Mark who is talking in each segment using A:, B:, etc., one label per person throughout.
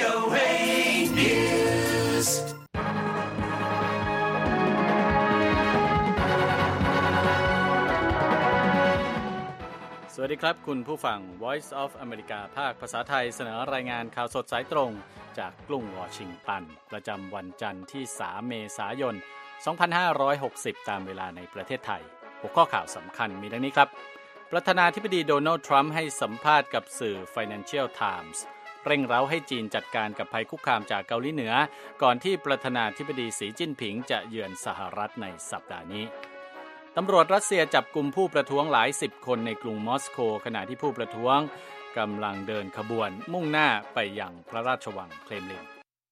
A: VOA News
B: สวัสดีครับคุณผู้ฟัง Voice of America ภาคภาษาไทยเสนอรายงานข่าวสดสายตรงจากกรุงวอชิงตันประจำวันจันทร์ที่ 3 เมษายน 2560 ตามเวลาในประเทศไทยหัวข้อข่าวสำคัญมีดังนี้ครับประธานาธิบดีโดนัลด์ทรัมป์ให้สัมภาษณ์กับสื่อ Financial Times เร่งเร้าให้จีนจัดการกับภัยคุกคามจากเกาหลีเหนือก่อนที่ประธานาธิบดีสีจิ้นผิงจะเยือนสหรัฐในสัปดาห์นี้ตำรวจรัสเซียจับกุมผู้ประท้วงหลายสิบคนในกรุงมอสโกขณะที่ผู้ประท้วงกำลังเดินขบวนมุ่งหน้าไปยังพระราชวังเครมลิน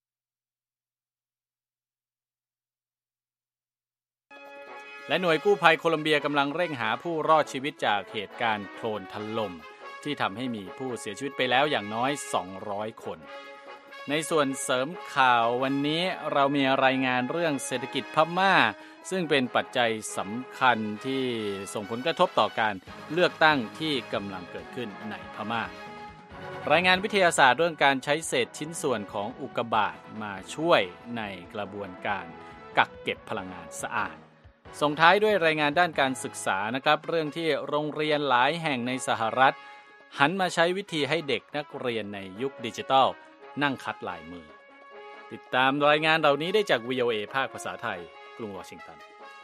B: และหน่วยกู้ภัยโคลอมเบียกำลังเร่งหาผู้รอดชีวิตจากเหตุการณ์โคลนถล่มที่ทำให้มีผู้เสียชีวิตไปแล้วอย่างน้อย200คนในส่วนเสริมข่าววันนี้เรามีรายงานเรื่องเศรษฐกิจพม่าซึ่งเป็นปัจจัยสำคัญที่ส่งผลกระทบต่อการเลือกตั้งที่กำลังเกิดขึ้นในพม่ารายงานวิทยาศาสตร์เรื่องการใช้เศษชิ้นส่วนของอุกกาบาตมาช่วยในกระบวนการกักเก็บพลังงานสะอาดส่งท้ายด้วยรายงานด้านการศึกษานะครับเรื่องที่โรงเรียนหลายแห่งในสหรัฐหันมาใช้วิธีให้เด็กนักเรียนในยุคดิจิทัลนั่งคัดลายมือติดตามรายงานเหล่านี้ได้จาก VOA ภาคภาษาไทยกรุงวอชิงตัน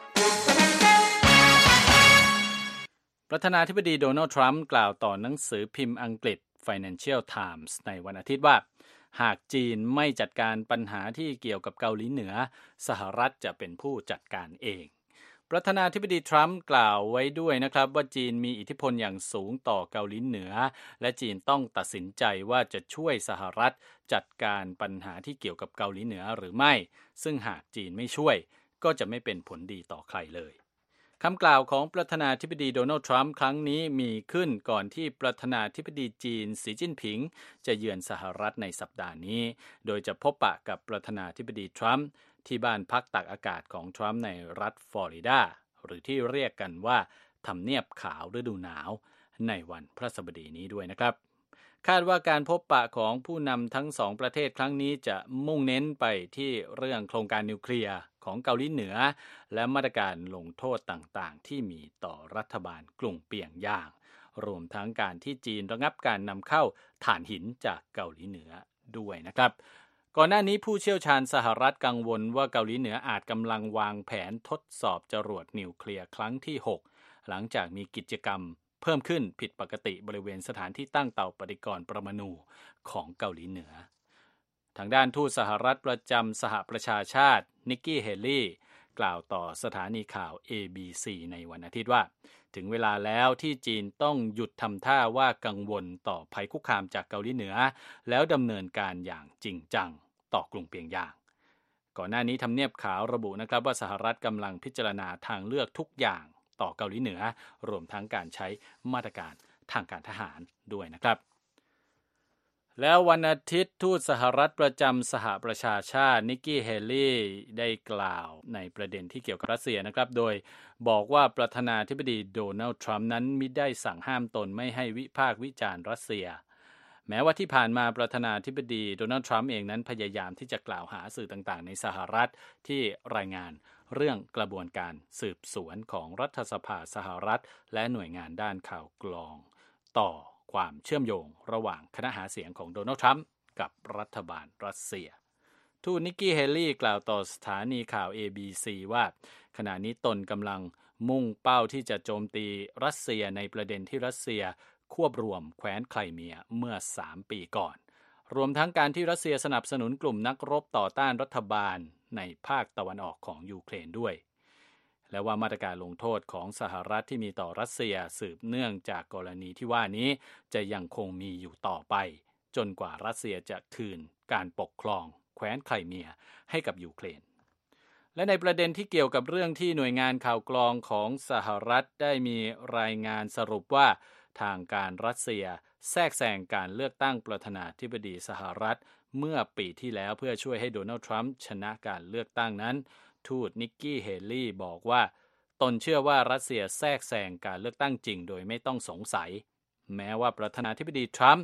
B: ประธานาธิบดีโดนัลด์ทรัมป์กล่าวต่อหนังสือพิมพ์อังกฤษ Financial Times ในวันอาทิตย์ว่าหากจีนไม่จัดการปัญหาที่เกี่ยวกับเกาหลีเหนือสหรัฐจะเป็นผู้จัดการเองประธานาธิบดีทรัมป์กล่าวไว้ด้วยนะครับว่าจีนมีอิทธิพลอย่างสูงต่อเกาหลีเหนือและจีนต้องตัดสินใจว่าจะช่วยสหรัฐจัดการปัญหาที่เกี่ยวกับเกาหลีเหนือหรือไม่ซึ่งหากจีนไม่ช่วยก็จะไม่เป็นผลดีต่อใครเลยคำกล่าวของประธานาธิบดีโดนัลด์ทรัมป์ครั้งนี้มีขึ้นก่อนที่ประธานาธิบดีจีนสีจิ้นผิงจะเยือนสหรัฐในสัปดาห์นี้โดยจะพบปะกับประธานาธิบดีทรัมป์ที่บ้านพักตากอากาศของทรัมป์ในรัฐฟลอริดาหรือที่เรียกกันว่าทำเนียบขาวฤดูหนาวในวันพฤหัสบดีนี้ด้วยนะครับคาดว่าการพบปะของผู้นำทั้งสองประเทศครั้งนี้จะมุ่งเน้นไปที่เรื่องโครงการนิวเคลียร์ของเกาหลีเหนือและมาตรการลงโทษต่างๆที่มีต่อรัฐบาลกรุงเปียงย่างรวมทั้งการที่จีนระงับการนำเข้าถ่านหินจากเกาหลีเหนือด้วยนะครับก่อนหน้านี้ผู้เชี่ยวชาญสหรัฐกังวลว่าเกาหลีเหนืออาจกำลังวางแผนทดสอบจรวดนิวเคลียร์ครั้งที่6หลังจากมีกิจกรรมเพิ่มขึ้นผิดปกติบริเวณสถานที่ตั้งเตาปฏิกรณ์ปรมาณูของเกาหลีเหนือทางด้านทูตสหรัฐประจำสหประชาชาตินิกกี้เฮลี่กล่าวต่อสถานีข่าว ABC ในวันอาทิตย์ว่าถึงเวลาแล้วที่จีนต้องหยุดทำท่าว่ากังวลต่อภัยคุกคามจากเกาหลีเหนือแล้วดำเนินการอย่างจริงจังต่อกรุงเปียงย่างก่อนหน้านี้ทำเนียบขาวระบุนะครับว่าสหรัฐกำลังพิจารณาทางเลือกทุกอย่างต่อเกาหลีเหนือรวมทั้งการใช้มาตรการทางการทหารด้วยนะครับแล้ววันอาทิตย์ทูตสหรัฐประจำสหประชาชาตินิกกี้เฮลี่ได้กล่าวในประเด็นที่เกี่ยวกับรัสเซียนะครับโดยบอกว่าประธานาธิบดีโดนัลด์ทรัมป์นั้นมิได้สั่งห้ามตนไม่ให้วิพากษ์วิจารณ์รัสเซียแม้ว่าที่ผ่านมาประธานาธิบดีโดนัลด์ทรัมป์เองนั้นพยายามที่จะกล่าวหาสื่อต่างๆในสหรัฐที่รายงานเรื่องกระบวนการสืบสวนของรัฐสภาสหรัฐและหน่วยงานด้านข่าวกรองต่อความเชื่อมโยงระหว่างคณะหาเสียงของโดนัลด์ทรัมป์กับรัฐบาลรัสเซียทูตนิกกี้เฮลี่กล่าวต่อสถานีข่าว ABC ว่าขณะนี้ตนกำลังมุ่งเป้าที่จะโจมตีรัสเซียในประเด็นที่รัสเซียควบรวมแคว้นไครเมียเมื่อ3 ปีก่อนรวมทั้งการที่รัสเซียสนับสนุนกลุ่มนักรบต่อต้านรัฐบาลในภาคตะวันออกของยูเครนด้วยและว่ามาตรการลงโทษของสหรัฐที่มีต่อรัสเซียสืบเนื่องจากกรณีที่ว่านี้จะยังคงมีอยู่ต่อไปจนกว่ารัสเซียจะคืนการปกครองแคว้นไครเมียให้กับยูเครนและในประเด็นที่เกี่ยวกับเรื่องที่หน่วยงานข่าวกรองของสหรัฐได้มีรายงานสรุปว่าทางการรัสเซียแทรกแซงการเลือกตั้งประธานาธิบดีสหรัฐเมื่อปีที่แล้วเพื่อช่วยให้โดนัลด์ทรัมป์ชนะการเลือกตั้งนั้นทูตนิกกี้เฮลี่บอกว่าตนเชื่อว่ารัสเซียแทรกแซงการเลือกตั้งจริงโดยไม่ต้องสงสัยแม้ว่าประธานาธิบดีทรัมป์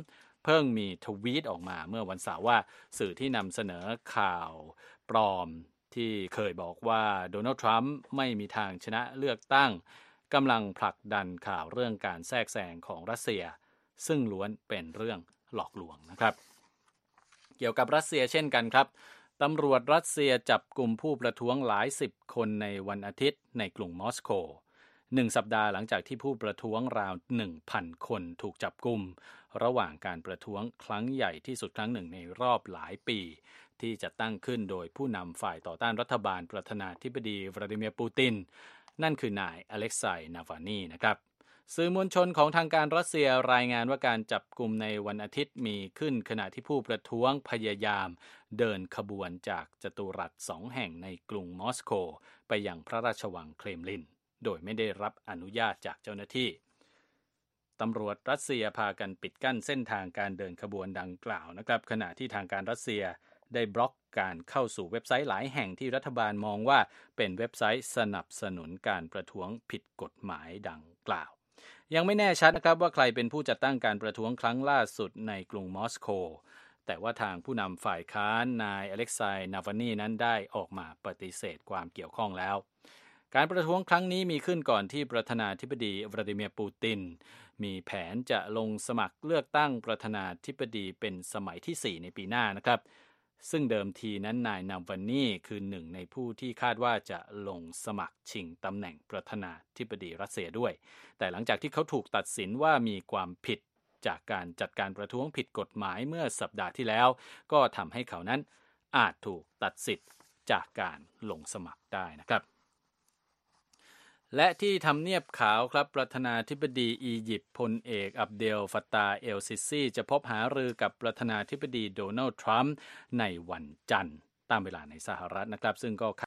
B: เพิ่งมีทวีตออกมาเมื่อวันเสาร์ว่าสื่อที่นำเสนอข่าวปลอมที่เคยบอกว่าโดนัลด์ทรัมป์ไม่มีทางชนะเลือกตั้งกำลังผลักดันข่าวเรื่องการแทรกแซงของรัสเซียซึ่งล้วนเป็นเรื่องหลอกลวงนะครับเกี่ยวกับรัสเซียเช่นกันครับตำรวจรัสเซียจับกลุ่มผู้ประท้วงหลายสิบคนในวันอาทิตย์ในกรุงมอสโก1 สัปดาห์หลังจากที่ผู้ประท้วงราว 1,000 คนถูกจับกุมระหว่างการประท้วงครั้งใหญ่ที่สุดครั้งหนึ่งในรอบหลายปีที่จะตั้งขึ้นโดยผู้นำฝ่ายต่อต้านรัฐบาลประธานาธิบดีวลาดิเมียร์ปูตินนั่นคือนายอเล็กไซย์นาวานีนะครับสื่อมวลชนของทางการรัสเซียรายงานว่าการจับกุมในวันอาทิตย์มีขึ้นขณะที่ผู้ประท้วงพยายามเดินขบวนจากจัตุรัส2 แห่งในกรุงมอสโกไปยังพระราชวังเครมลินโดยไม่ได้รับอนุญาตจากเจ้าหน้าที่ตำรวจรัสเซียพากันปิดกั้นเส้นทางการเดินขบวนดังกล่าวนะครับขณะที่ทางการรัสเซียได้บล็อกการเข้าสู่เว็บไซต์หลายแห่งที่รัฐบาลมองว่าเป็นเว็บไซต์สนับสนุนการประท้วงผิดกฎหมายดังกล่าวยังไม่แน่ชัดนะครับว่าใครเป็นผู้จัดตั้งการประท้วงครั้งล่าสุดในกรุงมอสโกแต่ว่าทางผู้นำฝ่ายค้านนายอเล็กไซย์นาวานีนั้นได้ออกมาปฏิเสธความเกี่ยวข้องแล้วการประท้วงครั้งนี้มีขึ้นก่อนที่ประธานาธิบดีวลาดิเมียร์ปูตินมีแผนจะลงสมัครเลือกตั้งประธานาธิบดีเป็นสมัยที่4ในปีหน้านะครับซึ่งเดิมทีนั้นนายนาวานีคือหนึ่งในผู้ที่คาดว่าจะลงสมัครชิงตำแหน่งประธานาธิบดีรัสเซียด้วยแต่หลังจากที่เขาถูกตัดสินว่ามีความผิดจากการจัดการประท้วงผิดกฎหมายเมื่อสัปดาห์ที่แล้วก็ทำให้เขานั้นอาจถูกตัดสิทธิ์จากการลงสมัครได้นะครับและที่ทำเนียบขาวครับประธานาธิบดีอียิปต์พลเอกอับเดลฟัตตาเอลซิซีจะพบหารือกับประธานาธิบดีโดนัลด์ทรัมป์ในวันจันทร์ตามเวลาในสหรัฐนะครับซึ่งก็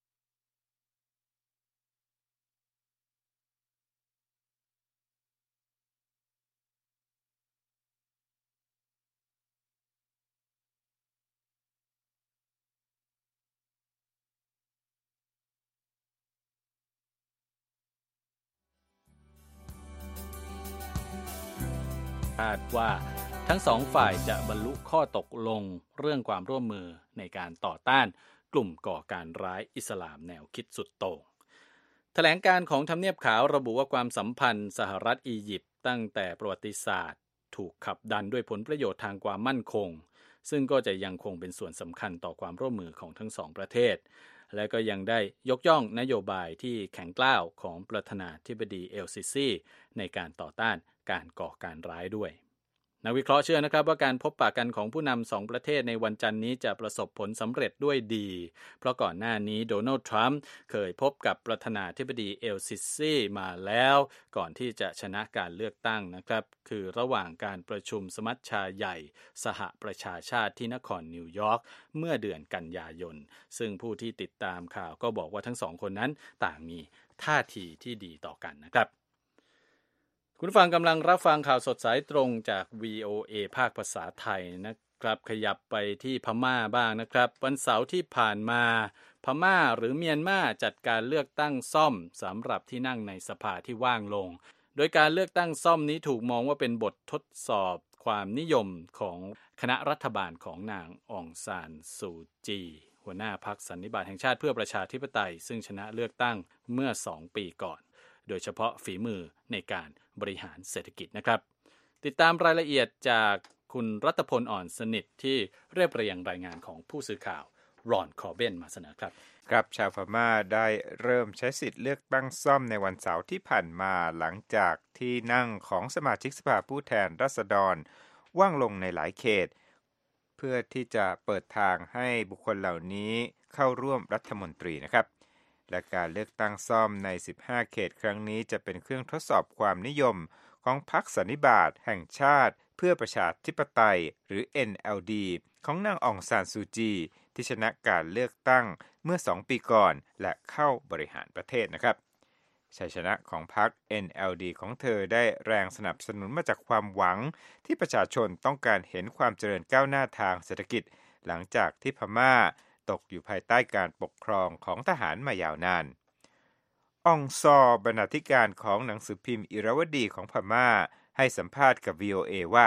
B: คาดว่าทั้งสองฝ่ายจะบรรลุข้อตกลงเรื่องความร่วมมือในการต่อต้านกลุ่มก่อการร้ายอิสลามแนวคิดสุดโต่งแถลงการของทำเนียบขาวระบุว่าความสัมพันธ์สหรัฐอียิปต์ตั้งแต่ประวัติศาสตร์ถูกขับดันด้วยผลประโยชน์ทางความมั่นคงซึ่งก็จะยังคงเป็นส่วนสำคัญต่อความร่วมมือของทั้งสองประเทศและก็ยังได้ยกย่องนโยบายที่แข็งกร้าวของประธานาธิบดีเอลซิซีในการต่อต้านการก่อการร้ายด้วยนักวิเคราะห์เชื่อนะครับว่าการพบปะกันของผู้นำ2ประเทศในวันจันทร์นี้จะประสบผลสำเร็จด้วยดีเพราะก่อนหน้านี้โดนัลด์ทรัมป์เคยพบกับประธานาธิบดีเอลซิซีมาแล้วก่อนที่จะชนะการเลือกตั้งนะครับคือระหว่างการประชุมสมัชชาใหญ่สหประชาชาติที่นครนิวยอร์กเมื่อเดือนกันยายนซึ่งผู้ที่ติดตามข่าวก็บอกว่าทั้งสองคนนั้นต่างมีท่าทีที่ดีต่อกันนะครับคุณฟังกำลังรับฟังข่าวสดสายตรงจาก VOA ภาคภาษาไทยนะครับขยับไปที่พม่าบ้างนะครับวันเสาร์ที่ผ่านมาพม่าหรือเมียนมาจัดการเลือกตั้งซ่อมสำหรับที่นั่งในสภาที่ว่างลงโดยการเลือกตั้งซ่อมนี้ถูกมองว่าเป็นบททดสอบความนิยมของคณะรัฐบาลของนางอองซานซูจีหัวหน้าพรรคสันนิบาตแห่งชาติเพื่อประชาธิปไตยซึ่งชนะเลือกตั้งเมื่อ2 ปีก่อนโดยเฉพาะฝีมือในการบริหารเศรษฐกิจนะครับติดตามรายละเอียดจากคุณรัตพลอ่อนสนิทที่เรียบเรียงรายงานของผู้สื่อข่าวรอนคอร์เบนมาเสนอครับ
C: ครับชาวพม่าได้เริ่มใช้สิทธิ์เลือกตั้งซ่อมในวันเสาร์ที่ผ่านมาหลังจากที่นั่งของสมาชิกสภาผู้แทนราษฎรว่างลงในหลายเขตเพื่อที่จะเปิดทางให้บุคคลเหล่านี้เข้าร่วมรัฐมนตรีนะครับและการเลือกตั้งซ่อมใน15เขตครั้งนี้จะเป็นเครื่องทดสอบความนิยมของพรรคสันนิบาตแห่งชาติเพื่อประชาธิปไตยหรือ NLD ของนางอองซานซูจีที่ชนะการเลือกตั้งเมื่อ2 ปีก่อนและเข้าบริหารประเทศนะครับชัยชนะของพรรค NLD ของเธอได้แรงสนับสนุนมาจากความหวังที่ประชาชนต้องการเห็นความเจริญก้าวหน้าทางเศรษฐกิจหลังจากที่พม่าตกอยู่ภายใต้การปกครองของทหารมายาวนานอองซอบรรณาธิการของหนังสือพิมพ์อิราวดีของพม่าให้สัมภาษณ์กับ VOA ว่าพ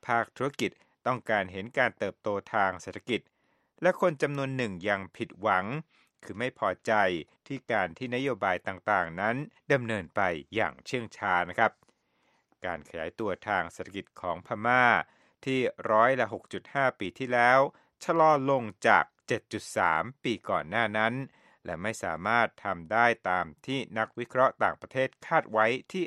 C: ภาคธุรกิจต้องการเห็นการเติบโตทางเศรษฐกิจและคนจำนวนหนึ่งยังผิดหวังคือไม่พอใจที่การที่นโยบายต่างๆนั้นดำเนินไปอย่างเชื่องช้านะครับการขยายตัวทางเศรษฐกิจของพม่าที่6.5 ปีที่แล้วชะลอลงจาก 7.3 ปีก่อนหน้านั้นและไม่สามารถทำได้ตามที่นักวิเคราะห์ต่างประเทศคาดไว้ที่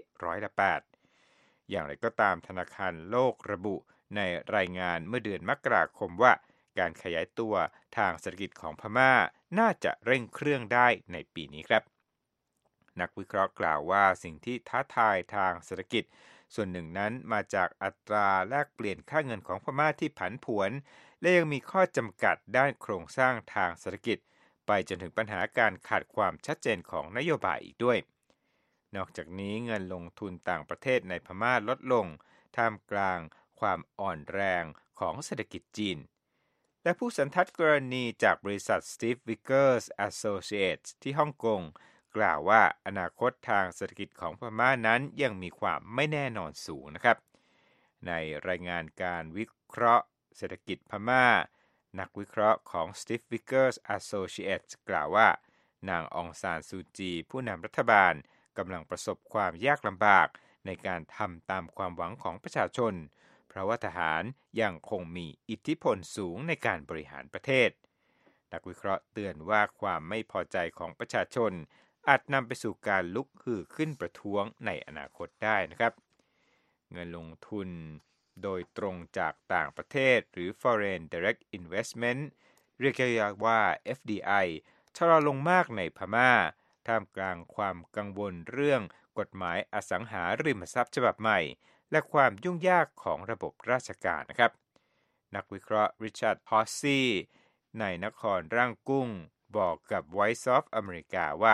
C: 8%อย่างไรก็ตามธนาคารโลกระบุในรายงานเมื่อเดือนมกราคมว่าการขยายตัวทางเศรษฐกิจของพม่าน่าจะเร่งเครื่องได้ในปีนี้ครับนักวิเคราะห์กล่าวว่าสิ่งที่ท้าทายทางเศรษฐกิจส่วนหนึ่งนั้นมาจากอัตราแลกเปลี่ยนค่าเงินของพม่าที่ผันผวนและยังมีข้อจำกัดด้านโครงสร้างทางเศรษฐกิจไปจนถึงปัญหาการขาดความชัดเจนของนโยบายอีกด้วยนอกจากนี้เงินลงทุนต่างประเทศในพม่าลดลงท่ามกลางความอ่อนแรงของเศรษฐกิจจีนและผู้สันทัดกรณีจากบริษัท Steve Vickers Associates ที่ฮ่องกงกล่าวว่าอนาคตทางเศรษฐกิจของพม่านั้นยังมีความไม่แน่นอนสูงนะครับในรายงานการวิเคราะห์เศรษฐกิจพม่านักวิเคราะห์ของ Steve Vickers Associates กล่าวว่านางองซานซูจีผู้นำรัฐบาลกำลังประสบความยากลำบากในการทำตามความหวังของประชาชนเพราะว่าทหารยังคงมีอิทธิพลสูงในการบริหารประเทศนักวิเคราะห์เตือนว่าความไม่พอใจของประชาชนอาจนำไปสู่การลุกฮือขึ้นประท้วงในอนาคตได้นะครับเงินลงทุนโดยตรงจากต่างประเทศหรือ Foreign Direct Investment เรียกย่อๆว่า FDI ชะลอลงมากในพม่าท่ามกลางความกังวลเรื่องกฎหมายอสังหาริมทรัพย์ฉบับใหม่และความยุ่งยากของระบบราชการนะครับนักวิเคราะห์ริชาร์ดฮอสซี่ในนครร่างกุ้งบอกกับ Voice of America ว่า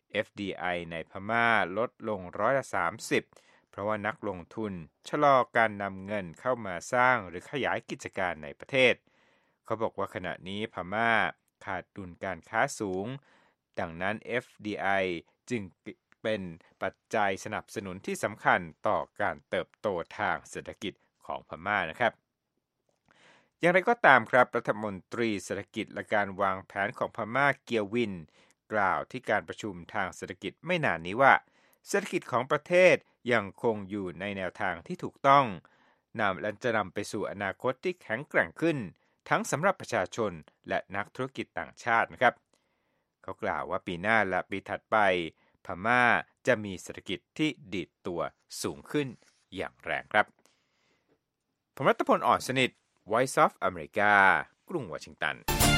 C: FDI ในพม่าลดลง30%เพราะว่านักลงทุนชะลอการนำเงินเข้ามาสร้างหรือขยายกิจการในประเทศเขาบอกว่าขณะนี้พม่าขาดดุลการค้าสูงดังนั้น FDI จึงเป็นปัจจัยสนับสนุนที่สำคัญต่อการเติบโตทางเศรษฐกิจของพม่านะครับอย่างไรก็ตามครับรัฐมนตรีเศรษฐกิจและการวางแผนของพม่าเกียววินกล่าวที่การประชุมทางเศรษฐกิจไม่นานนี้ว่าเศรษฐกิจของประเทศยังคงอยู่ในแนวทางที่ถูกต้องและจะนำไปสู่อนาคตที่แข็งแกร่งขึ้นทั้งสำหรับประชาชนและนักธุรกิจต่างชาตินะครับเขากล่าวว่าปีหน้าและปีถัดไปพม่าจะมีเศรษฐกิจที่ดีดตัวสูงขึ้นอย่างแรงครับผมรัตพล อ่อนสนิท Voice of America กรุงวอชิงตัน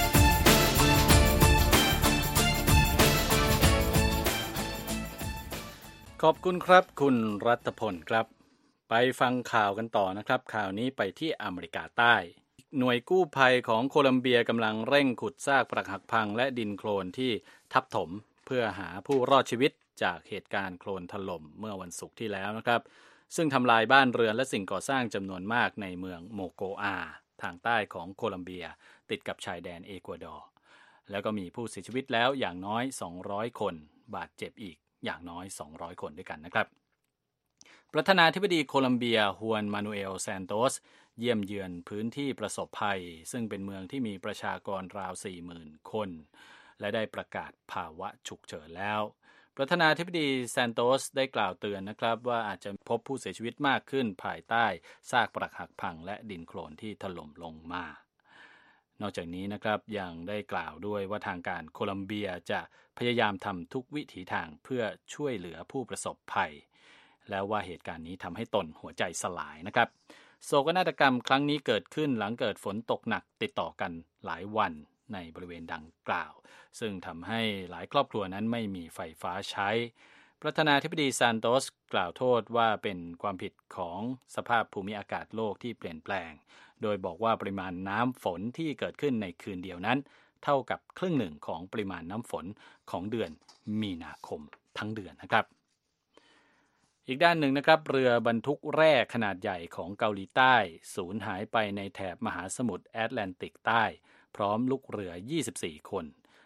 B: ขอบคุณครับคุณรัตพลครับไปฟังข่าวกันต่อนะครับข่าวนี้ไปที่อเมริกาใต้หน่วยกู้ภัยของโคลัมเบียกำลังเร่งขุดซากปรักหักพังและดินโคลนที่ทับถมเพื่อหาผู้รอดชีวิตจากเหตุการณ์โคลนถล่มเมื่อวันศุกร์ที่แล้วนะครับซึ่งทำลายบ้านเรือนและสิ่งก่อสร้างจำนวนมากในเมืองโมโกอาทางใต้ของโคลัมเบียติดกับชายแดนเอกวาดอร์แล้วก็มีผู้เสียชีวิตแล้วอย่างน้อย200คนบาดเจ็บอีกอย่างน้อย200คนด้วยกันนะครับประธานาธิบดีโคลัมเบียฮวนมานูเอล ซานโตสเยี่ยมเยือนพื้นที่ประสบภัยซึ่งเป็นเมืองที่มีประชากรราว 40,000 คนและได้ประกาศภาวะฉุกเฉินแล้วประธานาธิบดีซานโตสได้กล่าวเตือนนะครับว่าอาจจะพบผู้เสียชีวิตมากขึ้นภายใต้ซากปรักหักพังและดินโคลนที่ถล่มลงมานอกจากนี้นะครับยังได้กล่าวด้วยว่าทางการโคลัมเบียจะพยายามทำทุกวิถีทางเพื่อช่วยเหลือผู้ประสบภัยแล้วว่าเหตุการณ์นี้ทำให้ตนหัวใจสลายนะครับโศกนาฏกรรมครั้งนี้เกิดขึ้นหลังเกิดฝนตกหนักติดต่อกันหลายวันในบริเวณดังกล่าวซึ่งทำให้หลายครอบครัวนั้นไม่มีไฟฟ้าใช้ประธานาธิบดีซานโตสกล่าวโทษว่าเป็นความผิดของสภาพภูมิอากาศโลกที่เปลี่ยนแปลงโดยบอกว่าปริมาณน้ำฝนที่เกิดขึ้นในคืนเดียวนั้นเท่ากับครึ่งหนึ่งของปริมาณน้ำฝนของเดือนมีนาคมทั้งเดือนนะครับอีกด้านหนึ่งนะครับเรือบรรทุกแร่ขนาดใหญ่ของเกาหลีใต้สูญหายไปในแถบมหาสมุทรแอตแลนติกใต้พร้อมลูกเรือ24คน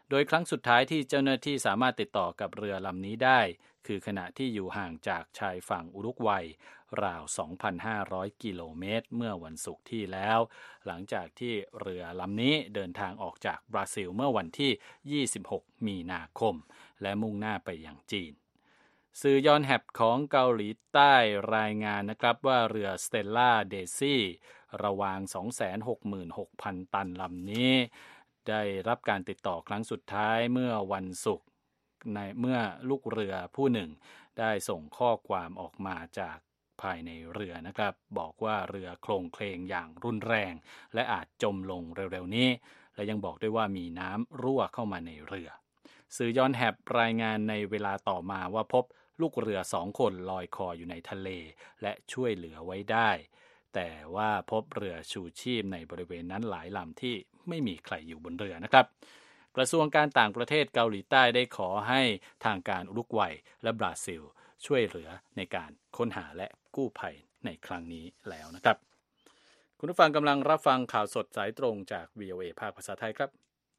B: โดยครั้งสุดท้ายที่เจ้าหน้าที่สามารถติดต่อกับเรือลำนี้ได้คือขณะที่อยู่ห่างจากชายฝั่งอุรุกวัยราว 2,500 กิโลเมตรเมื่อวันศุกร์ที่แล้วหลังจากที่เรือลำนี้เดินทางออกจากบราซิลเมื่อวันที่ 26 มีนาคมและมุ่งหน้าไปยังจีนสื่อยอนแฮปของเกาหลีใต้รายงานนะครับว่าเรือ Stella Daisy ระวาง 266,000 ตันลำนี้ได้รับการติดต่อครั้งสุดท้ายเมื่อวันศุกร์เมื่อลูกเรือผู้หนึ่งได้ส่งข้อความออกมาจากภายในเรือนะครับบอกว่าเรือโคลงเคลงอย่างรุนแรงและอาจจมลงเร็วๆนี้และยังบอกด้วยว่ามีน้ำรั่วเข้ามาในเรือสื่อยอนแฮปรายงานในเวลาต่อมาว่าพบลูกเรือ2 คนลอยคออยู่ในทะเลและช่วยเหลือไว้ได้แต่ว่าพบเรือชูชีพในบริเวณนั้นหลายลำที่ไม่มีใครอยู่บนเรือนะครับกระทรวงการต่างประเทศเกาหลีใต้ได้ขอให้ทางการอุรุกวัยและบราซิลช่วยเหลือในการค้นหาและกู้ภัยในครั้งนี้แล้วนะครับคุณผู้ฟังกำลังรับฟังข่าวสดสายตรงจาก VOA ภาคภาษาไทยครับ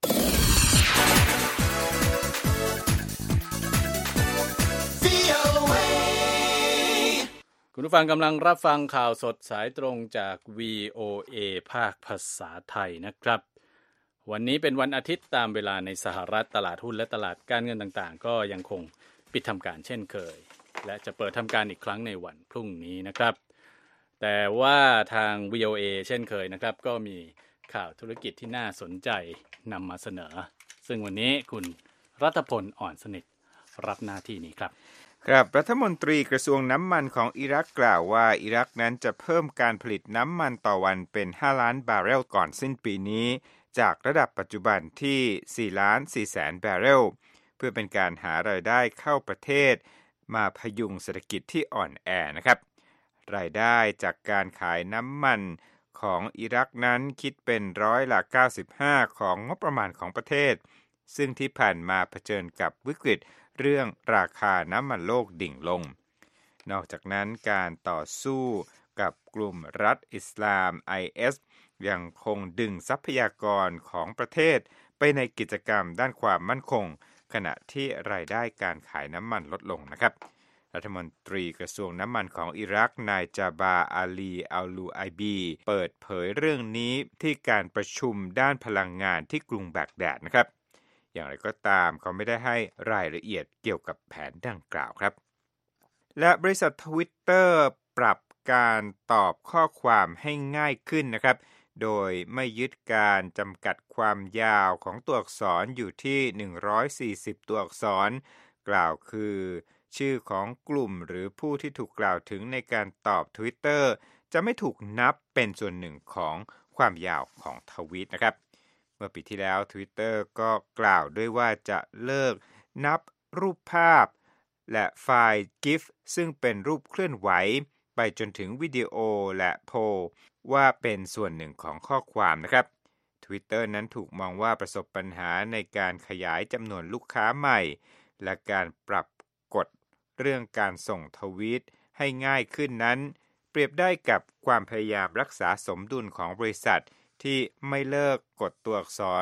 B: คุณผู้ฟังกำลังรับฟังข่าวสดสายตรงจาก VOA ภาคภาษาไทยนะครับวันนี้เป็นวันอาทิตย์ตามเวลาในสหรัฐตลาดหุ้นและตลาดการเงินต่างๆก็ยังคงปิดทำการเช่นเคยและจะเปิดทำการอีกครั้งในวันพรุ่งนี้นะครับแต่ว่าทาง VOA เช่นเคยนะครับก็มีข่าวธุรกิจที่น่าสนใจนำมาเสนอซึ่งวันนี้คุณรัตพลอ่อนสนิทรับหน้าที่นี้ครับ
C: ครับรัฐมนตรีกระทรวงน้ำมันของอิรักกล่าวว่าอิรักนั้นจะเพิ่มการผลิตน้ำมันต่อวันเป็น5 ล้านบาร์เรลก่อนสิ้นปีนี้จากระดับปัจจุบันที่4.4 แสนบาร์เรลเพื่อเป็นการหารายได้เข้าประเทศมาพยุงเศรษฐกิจที่อ่อนแอนะครับรายได้จากการขายน้ำมันของอิรักนั้นคิดเป็น95%ของงบประมาณของประเทศซึ่งที่ผ่านมาเผชิญกับวิกฤตเรื่องราคาน้ำมันโลกดิ่งลงนอกจากนั้นการต่อสู้กับกลุ่มรัฐอิสลาม IS ยังคงดึงทรัพยากรของประเทศไปในกิจกรรมด้านความมั่นคงขณะที่รายได้การขายน้ำมันลดลงนะครับรัฐมนตรีกระทรวงน้ำมันของอิรักนายจาบาอาลีอัลลูไอบีเปิดเผยเรื่องนี้ที่การประชุมด้านพลังงานที่กรุงแบกแดดนะครับอย่างไรก็ตามเขาไม่ได้ให้รายละเอียดเกี่ยวกับแผนดังกล่าวครับและบริษัท Twitter ปรับการตอบข้อความให้ง่ายขึ้นนะครับโดยไม่ยึดการจำกัดความยาวของตัวอักษรอยู่ที่140ตัวอักษรกล่าวคือชื่อของกลุ่มหรือผู้ที่ถูกกล่าวถึงในการตอบ Twitter จะไม่ถูกนับเป็นส่วนหนึ่งของความยาวของทวีตนะครับเมื่อปีที่แล้ว Twitter ก็กล่าวด้วยว่าจะเลิกนับรูปภาพและไฟล์ GIF ซึ่งเป็นรูปเคลื่อนไหวไปจนถึงวิดีโอและโพลว่าเป็นส่วนหนึ่งของข้อความนะครับ Twitter นั้นถูกมองว่าประสบปัญหาในการขยายจำนวนลูกค้าใหม่และการปรับกฎเรื่องการส่งทวีตให้ง่ายขึ้นนั้นเปรียบได้กับความพยายามรักษาสมดุลของบริษัทที่ไม่เลิกกดตัวอักษร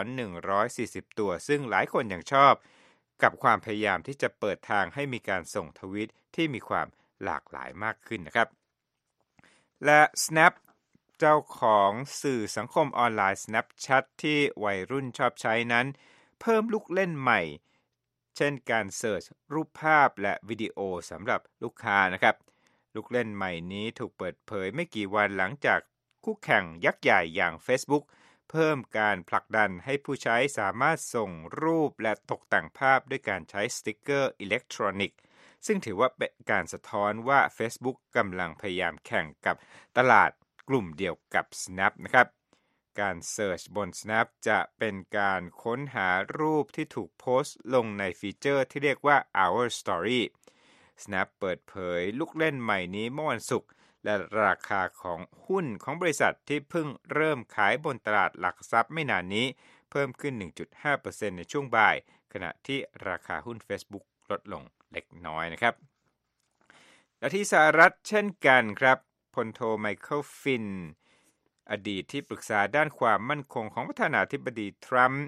C: 140ตัวซึ่งหลายคนยังชอบกับความพยายามที่จะเปิดทางให้มีการส่งทวีตที่มีความหลากหลายมากขึ้นนะครับและ Snap เจ้าของสื่อสังคมออนไลน์ Snapchat ที่วัยรุ่นชอบใช้นั้นเพิ่มลูกเล่นใหม่เช่นการเสิร์ชรูปภาพและวิดีโอสำหรับลูกค้านะครับลูกเล่นใหม่นี้ถูกเปิดเผยไม่กี่วันหลังจากคู่แข่งยักษ์ใหญ่อย่าง Facebook เพิ่มการผลักดันให้ผู้ใช้สามารถส่งรูปและตกแต่งภาพด้วยการใช้สติกเกอร์อิเล็กทรอนิกส์ซึ่งถือว่าเป็นการสะท้อนว่า Facebook กำลังพยายามแข่งกับตลาดกลุ่มเดียวกับ Snap นะครับการเสิร์ชบน Snap จะเป็นการค้นหารูปที่ถูกโพสต์ลงในฟีเจอร์ที่เรียกว่า Our Story Snap เปิดเผยลูกเล่นใหม่นี้เมื่อวันศุกร์และราคาของหุ้นของบริษัทที่เพิ่งเริ่มขายบนตลาดหลักทรัพย์ไม่นานนี้เพิ่มขึ้น 1.5% ในช่วงบ่ายขณะที่ราคาหุ้น Facebook ลดลงเล็กน้อยนะครับและที่สหรัฐเช่นกันครับพลโทไมเคิลฟินอดีตที่ปรึกษาด้านความมั่นคงของประธานาธิบดีทรัมป์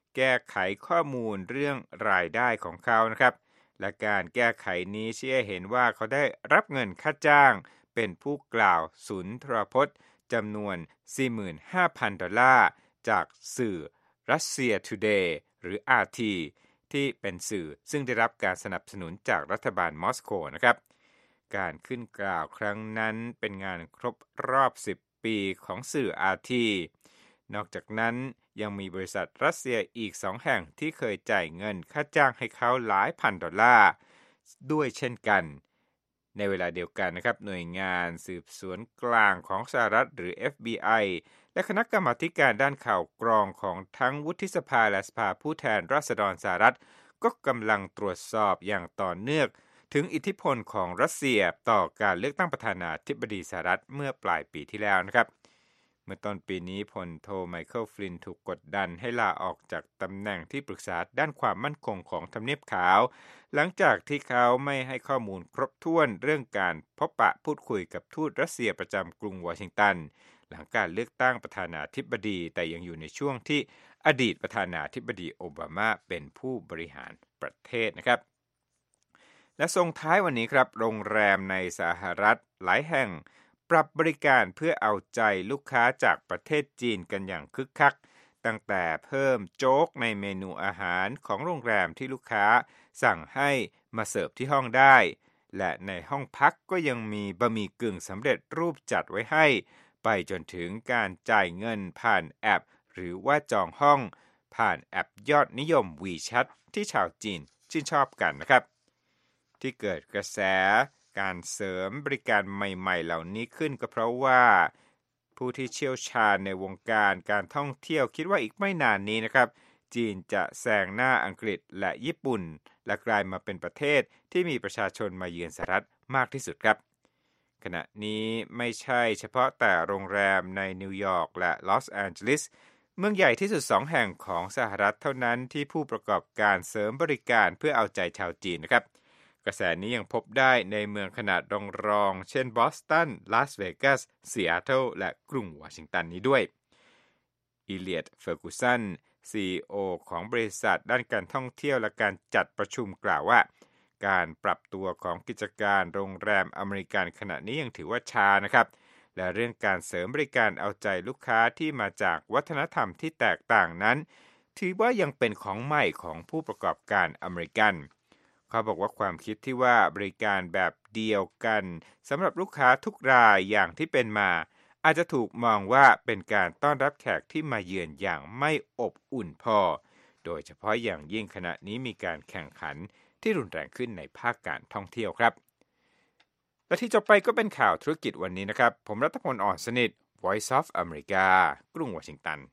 C: แก้ไขข้อมูลเรื่องรายได้ของเขานะครับและการแก้ไขนี้ชี้ให้เห็นว่าเขาได้รับเงินค่าจ้างเป็นผู้กล่าวสุนทรพจน์จำนวน 45,000 ดอลลาร์จากสื่อ Russia Today หรือ RT ที่เป็นสื่อซึ่งได้รับการสนับสนุนจากรัฐบาลมอสโกนะครับการขึ้นกล่าวครั้งนั้นเป็นงานครบรอบ10 ปีของสื่อ RT นอกจากนั้นยังมีบริษัทรัสเซียอีก2แห่งที่เคยจ่ายเงินค่าจ้างให้เขาหลายพันดอลลาร์ด้วยเช่นกันในเวลาเดียวกันนะครับหน่วยงานสืบสวนกลางของสหรัฐหรือ FBI และคณะกรรมาการด้านข่าวกรองของทั้งวุฒิสภาและสภาผู้แทนราษฎรสหรัฐก็กำลังตรวจสอบอย่างต่อเนื่องถึงอิทธิพลของรัสเซียต่อการเลือกตั้งประธานาธิบดีสหรัฐเมื่อปลายปีที่แล้วนะครับเมื่อต้นปีนี้พลโทไมเคิลฟลินถูกกดดันให้ลาออกจากตำแหน่งที่ปรึกษาด้านความมั่นคงของทำเนียบขาวหลังจากที่เขาไม่ให้ข้อมูลครบถ้วนเรื่องการพบปะพูดคุยกับทูตรัสเซียประจำกรุงวอชิงตันหลังการเลือกตั้งประธานาธิบดีแต่ยังอยู่ในช่วงที่อดีตประธานาธิบดีโอบามาเป็นผู้บริหารประเทศนะครับและส่งท้ายวันนี้ครับโรงแรมในสหรัฐหลายแห่งปรับบริการเพื่อเอาใจลูกค้าจากประเทศจีนกันอย่างคึกคักตั้งแต่เพิ่มโจ๊กในเมนูอาหารของโรงแรมที่ลูกค้าสั่งให้มาเสิร์ฟที่ห้องได้และในห้องพักก็ยังมีบะหมี่กึ่งสำเร็จรูปจัดไว้ให้ไปจนถึงการจ่ายเงินผ่านแอปหรือว่าจองห้องผ่านแอปยอดนิยม WeChat ที่ชาวจีนชื่นชอบกันนะครับที่เกิดกระแสการเสริมบริการใหม่ๆเหล่านี้ขึ้นก็เพราะว่าผู้ที่เชี่ยวชาญในวงการการท่องเที่ยวคิดว่าอีกไม่นานนี้นะครับจีนจะแซงหน้าอังกฤษและญี่ปุ่นและกลายมาเป็นประเทศที่มีประชาชนมาเยือนสหรัฐมากที่สุดครับขณะนี้ไม่ใช่เฉพาะแต่โรงแรมในนิวยอร์กและลอสแอนเจลิสเมืองใหญ่ที่สุด2แห่งของสหรัฐเท่านั้นที่ผู้ประกอบการเสริมบริการเพื่อเอาใจชาวจีนนะครับกระแสนี้ยังพบได้ในเมืองขนาดรองๆเช่นบอสตันลาสเวกัสซีแอตเทิลและกรุงวอชิงตันนี้ด้วยอีเลียดเฟอร์กูสัน CEO ของบริษัทด้านการท่องเที่ยวและการจัดประชุมกล่าวว่าการปรับตัวของกิจการโรงแรมอเมริกันขณะนี้ยังถือว่าช้านะครับและเรื่องการเสริมบริการเอาใจลูกค้าที่มาจากวัฒนธรรมที่แตกต่างนั้นถือว่ายังเป็นของใหม่ของผู้ประกอบการอเมริกันเขาบอกว่าความคิดที่ว่าบริการแบบเดียวกันสำหรับลูกค้าทุกรายอย่างที่เป็นมาอาจจะถูกมองว่าเป็นการต้อนรับแขกที่มาเยือนอย่างไม่อบอุ่นพอโดยเฉพาะอย่างยิ่งขณะนี้มีการแข่งขันที่รุนแรงขึ้นในภาคการท่องเที่ยวครับและที่จบไปก็เป็นข่าวธุรกิจวันนี้นะครับผมรัตพล อ่อนสนิท Voice of America กรุงวอชิงตัน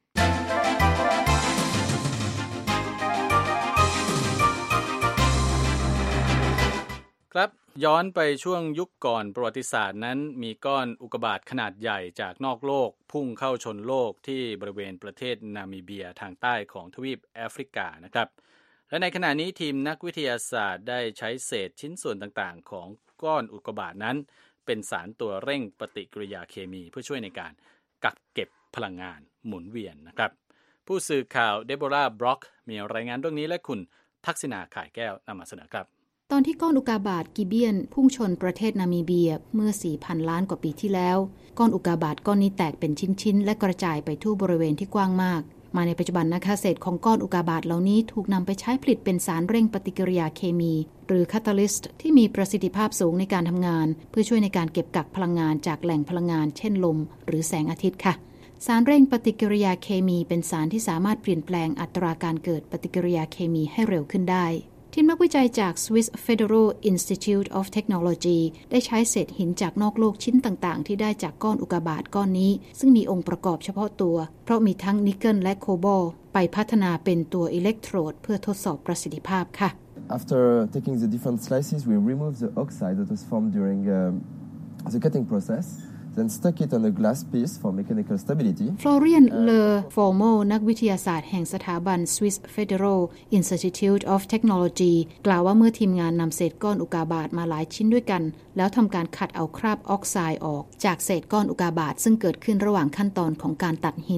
B: ครับย้อนไปช่วงยุคก่อนประวัติศาสตร์นั้นมีก้อนอุกกาบาตขนาดใหญ่จากนอกโลกพุ่งเข้าชนโลกที่บริเวณประเทศนามิเบียทางใต้ของทวีปแอฟริกานะครับและในขณะนี้ทีมนักวิทยาศาสตร์ได้ใช้เศษชิ้นส่วนต่างๆของก้อนอุกกาบาตนั้นเป็นสารตัวเร่งปฏิกิริยาเคมีเพื่อช่วยในการกักเก็บพลังงานหมุนเวียนนะครับผู้สื่อข่าวเดโบราบล็อกมีรายงานเรื่องนี้และคุณทักษิณาข่ายแก้วนำมาเสนอครับ
D: ตอนที่ก้อนอุกกาบาตกิเบียนพุ่งชนประเทศนามิเบียเมื่อ 4,000 ล้านกว่าปีที่แล้วก้อนอุกกาบาตก้อนนี้แตกเป็นชิ้นๆและกระจายไปทั่วบริเวณที่กว้างมากมาในปัจจุบันนะคะเศษของก้อนอุกกาบาตเหล่านี้ถูกนำไปใช้ผลิตเป็นสารเร่งปฏิกิริยาเคมีหรือคาตาลิสต์ที่มีประสิทธิภาพสูงในการทำงานเพื่อช่วยในการเก็บกักพลังงานจากแหล่งพลังงานเช่นลมหรือแสงอาทิตย์ค่ะสารเร่งปฏิกิริยาเคมีเป็นสารที่สามารถเปลี่ยนแปลงอัตราการเกิดปฏิกิริยาเคมีให้เร็วขึ้นได้ทีมนักวิจัยจาก Swiss Federal Institute of Technology ได้ใช้เศษหินจากนอกโลกชิ้นต่างๆที่ได้จากก้อนอุกกาบาตก้อนนี้ซึ่งมีองค์ประกอบเฉพาะตัวเพราะมีทั้งนิกเกิลและโคบอลต์ไปพัฒนาเป็นตัวอิเล็กโทรดเพื่อทดสอบประสิทธิภาพค่ะ
E: After taking the different slices, we remove the oxide that was formed during the cutting process.Then stuck it on a glass piece for mechanical stability.
D: Florian Le-Formo นักวิทยาศาสตร์แห่งสถาบัน Swiss Federal Institute of Technology กล่าวว่าเมื่อทีมงานนำเศษก้อนอุกกาบาตมาหลายชิ้นด้วยกันแล้วทำการขัดเอาคราบออกไซด์ออกจากเศษก้อนอุกกาบาตซึ่งเกิดขึ้นระหว่างขั้นตอนของการตัดหิน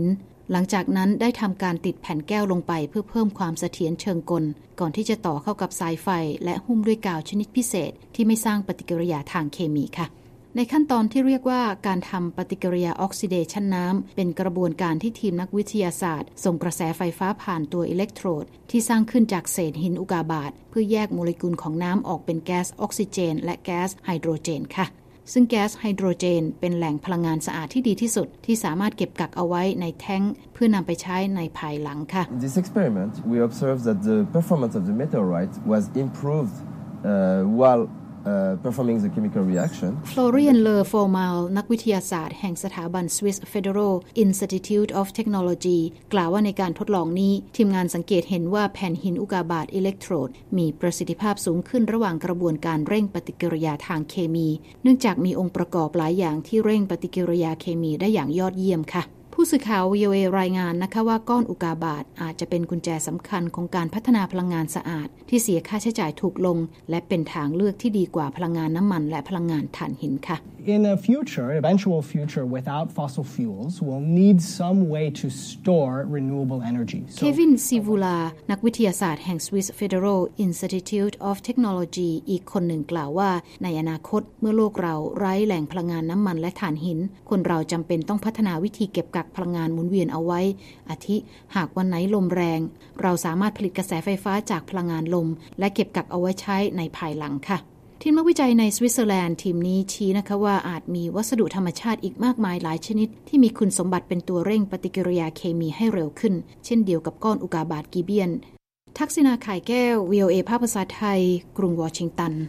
D: หลังจากนั้นได้ทำการติดแผ่นแก้วลงไปเพื่อเพิ่มความเสถียรเชิงกลก่อนที่จะต่อเข้ากับสายไฟและหุ้มด้วยกาวชนิดพิเศษที่ไม่สร้างปฏิกิริยาทางเคมีค่ะในขั้นตอนที่เรียกว่าการทำปฏิกิริยาออกซิเดชันน้ำเป็นกระบวนการที่ทีมนักวิทยาศาสตร์ส่งกระแสไฟฟ้าผ่านตัวอิเล็กโทรดที่สร้างขึ้นจากเศษหินอุกาบาตเพื่อแยกโมเลกุลของน้ำออกเป็นแก๊สออกซิเจนและแก๊สไฮโดรเจนค่ะซึ่งแก๊สไฮโดรเจนเป็นแหล่งพลังงานสะอาดที่ดีที่สุดที่สามารถเก็บกักเอาไว้ในแท้งเพื่อนำไปใช้ในภายหลังค่ะ
E: In this experiment, we observed that the performance of the meteorite was improved while performing the chemical reaction.
D: Florian Lerformal นักวิทยาศาสตร์แห่งสถาบัน Swiss Federal Institute of Technology กล่าวว่าในการทดลองนี้ทีมงานสังเกตเห็นว่าแผ่นหินอุกาบาตอิเล็กโทรดมีประสิทธิภาพสูงขึ้นระหว่างกระบวนการเร่งปฏิกิริยาทางเคมีเนื่องจากมีองค์ประกอบหลายอย่างที่เร่งปฏิกิริยาเคมีได้อย่างยอดเยี่ยมค่ะผู้สื่อข่าว VOA รายงานนะคะว่าก้อนอุกาบาตอาจจะเป็นกุญแจสำคัญของการพัฒนาพลังงานสะอาดที่เสียค่าใช้จ่ายถูกลงและเป็นทางเลือกที่ดีกว่าพลังงานน้ำมันและพลังงานถ่านหินค่ะ
F: In a eventual future without fossil fuels, we'll need some way to store renewable energy.
D: Kevin Sivula นักวิทยาศาสตร์แห่ง Swiss Federal Institute of Technology อีกคนหนึ่งกล่าวว่าในอนาคตเมื่อโลกเราไร้แหล่งพลังงานน้ำมันและถ่านหินคนเราจำเป็นต้องพัฒนาวิธีเก็บกักพลังงานหมุนเวียนเอาไว้อาทิหากวันไหนลมแรงเราสามารถผลิตกระแสไฟฟ้าจากพลังงานลมและเก็บกักเอาไว้ใช้ในภายหลังค่ะทีมนักวิจัยในสวิตเซอร์แลนด์ทีมนี้ชี้นะคะว่าอาจมีวัสดุธรรมชาติอีกมากมายหลายชนิดที่มีคุณสมบัติเป็นตัวเร่งปฏิกิริยาเคมีให้เร็วขึ้นเช่นเดียวกับก้อนอุกาบาตกิเบียนทักษิณาข่ายแก้ว VOA ภาคภาษาไทยกรุงวอชิงตัน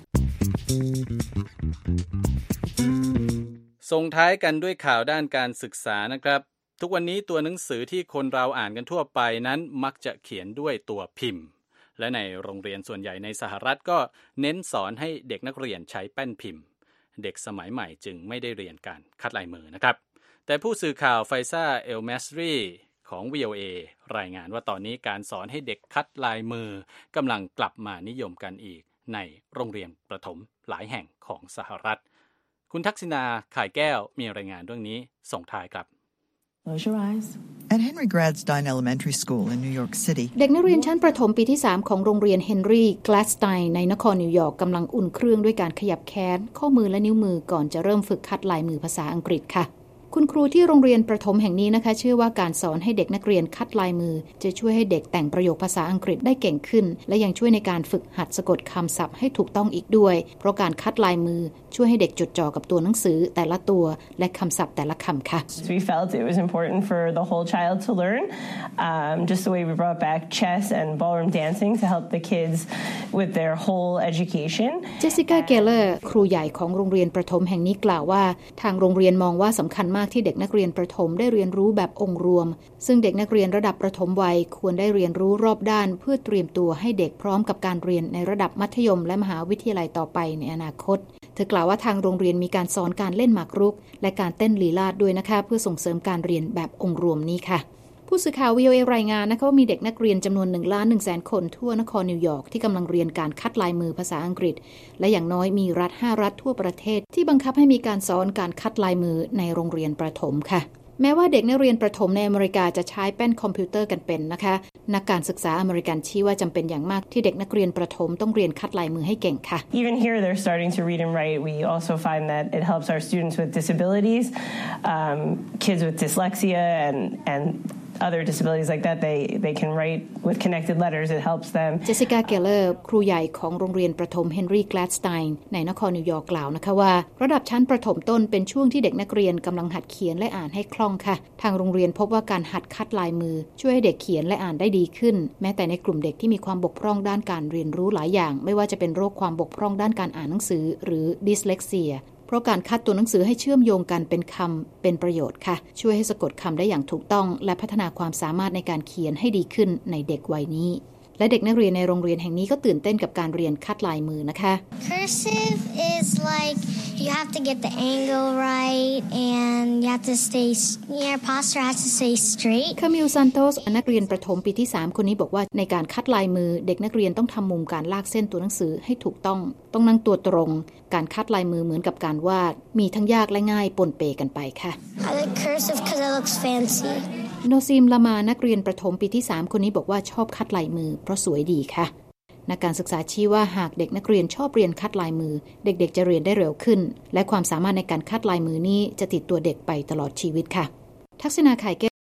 B: ส่งท้ายกันด้วยข่าวด้านการศึกษานะครับทุกวันนี้ตัวหนังสือที่คนเราอ่านกันทั่วไปนั้นมักจะเขียนด้วยตัวพิมพ์และในโรงเรียนส่วนใหญ่ในสหรัฐก็เน้นสอนให้เด็กนักเรียนใช้แป้นพิมพ์เด็กสมัยใหม่จึงไม่ได้เรียนการคัดลายมือนะครับแต่ผู้สื่อข่าวไฟซ่าเอลแมสรีของ VOA รายงานว่าตอนนี้การสอนให้เด็กคัดลายมือกำลังกลับมานิยมกันอีกในโรงเรียนประถมหลายแห่งของสหรัฐคุณทักษิณาข่ายแก้วมีรายงานเรื่องนี้ส่งท้ายครับ
G: Close your eyes. At Henry Gladstein Elementary School in New York City
D: เด็กนักเรียนชั้นประถมปีที่3ของโรงเรียน Henry Gladstein ในนครนิวยอร์กกำลังอุ่นเครื่องด้วยการขยับแขนข้อมือและนิ้วมือก่อนจะเริ่มฝึกคัดลายมือภาษาอังกฤษค่ะคุณครูที่โรงเรียนประถมแห่งนี้นะคะเชื่อว่าการสอนให้เด็กนักเรียนคัดลายมือจะช่วยให้เด็กแต่งประโยคภาษาอังกฤษได้เก่งขึ้นและยังช่วยในการฝึกหัดสะกดคำศัพท์ให้ถูกต้องอีกด้วยเพราะการคัดลายมือช่วยให้เด็กจดจ่อกับตัวหนังสือแต่ละตัวและคำศัพท์แต่ละคำค่ะ
H: We felt it was important for the whole child to learn just the way we brought back chess and ballroom dancing to help the kids with their whole education
D: Jessica Geller ครูใหญ่ของโรงเรียนประถมแห่งนี้กล่าวว่าทางโรงเรียนมองว่าสำคัญมากที่เด็กนักเรียนประถมได้เรียนรู้แบบองค์รวมซึ่งเด็กนักเรียนระดับประถมวัยควรได้เรียนรู้รอบด้านเพื่อเตรียมตัวให้เด็กพร้อมกับการเรียนในระดับมัธยมและมหาวิทยาลัยต่อไปในอนาคตเธอกล่าวว่าทางโรงเรียนมีการสอนการเล่นหมากรุกและการเต้นลีลาศด้วยนะคะเพื่อส่งเสริมการเรียนแบบองค์รวมนี้ค่ะผู้สื่อข่าว VOA รายงานนะคะว่ามีเด็กนักเรียนจำนวน 1,100,000 คนทั่วนครนิวยอร์กที่กำลังเรียนการคัดลายมือภาษาอังกฤษและอย่างน้อยมีรัฐ5รัฐทั่วประเทศที่บังคับให้มีการสอนการคัดลายมือในโรงเรียนประถมค่ะแม้ว่าเด็กนักเรียนประถมในอเมริกาจะใช้แป้นคอมพิวเตอร์กันเป็นนะคะนักการศึกษาอเมริกันชี้ว่าจำเป็นอย่างมากที่เด็กนักเรียนประถมต้องเรียนคัดลายมือให้เก่งค่ะ
H: Even here they're starting to read and write. We also find that it helps our students with disabilities, kids with dyslexia and other disabilities like that they can write with connected letters. It helps them.
D: Jessica Geller ครูใหญ่ของโรงเรียนประถม Henry Gladstein ในนครนิวยอร์กกล่าวนะคะว่าระดับชั้นประถมต้นเป็นช่วงที่เด็กนักเรียนกำลังหัดเขียนและอ่านให้คล่องค่ะทางโรงเรียนพบว่าการหัดคัดลายมือช่วยให้เด็กเขียนและอ่านได้ดีขึ้นแม้แต่ในกลุ่มเด็กที่มีความบกพร่องด้านการเรียนรู้หลายอย่างไม่ว่าจะเป็นโรคความบกพร่องด้านการอ่านหนังสือหรือ dyslexiaเพราะการคัดตัวหนังสือให้เชื่อมโยงกันเป็นคำเป็นประโยชน์ค่ะช่วยให้สะกดคำได้อย่างถูกต้องและพัฒนาความสามารถในการเขียนให้ดีขึ้นในเด็กวัยนี้และเด็กนักเรียนในโรงเรียนแห่งนี้ก็ตื่นเต้นกับการเรียนคัดลายมือนะคะ
I: Cursive is like you have to get the angle right and you have to stay your posture has to stay straight
D: Camille Santos นักเรียนประถมปีที่3คนนี้บอกว่าในการคัดลายมือเด็กนักเรียนต้องทำมุมการลากเส้นตัวหนังสือให้ถูกต้องนั่งตัวตรงการคัดลายมือเหมือนกับการวาดมีทั้งยากและง่ายปนเปกันไปค่ะ
I: I like cursive because it looks fancy
D: โนซีมละมานักเรียนประถมปีที่3คนนี้บอกว่าชอบคัดลายมือเพราะสวยดีค่ะนักการศึกษาชี้ว่าหากเด็กนักเรียนชอบเรียนคัดลายมือเด็กๆจะเรียนได้เร็วขึ้นและความสามารถในการคัดลายมือนี้จะติดตัวเด็กไปตลอดชีวิตค่ะทักษณาไข่แก้ว